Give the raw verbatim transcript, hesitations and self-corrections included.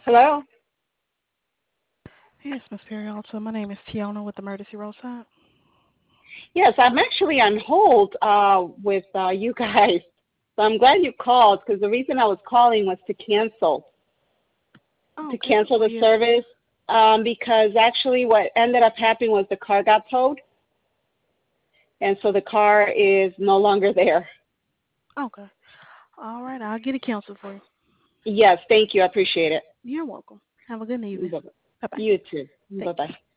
Hello? Yes, Miss Perrialta. My name is Tiona with Emergency Roadside. Yes, I'm actually on hold uh, with uh, you guys. So I'm glad you called because the reason I was calling was to cancel, Oh, to okay. cancel Were the you? service um, because actually what ended up happening was the car got towed, and so the car is no longer there. Okay. All right. I'll get it canceled for you. Yes, thank you. I appreciate it. You're welcome. Have a good evening. Bye-bye. Bye bye. You too. Thank you. Bye-bye.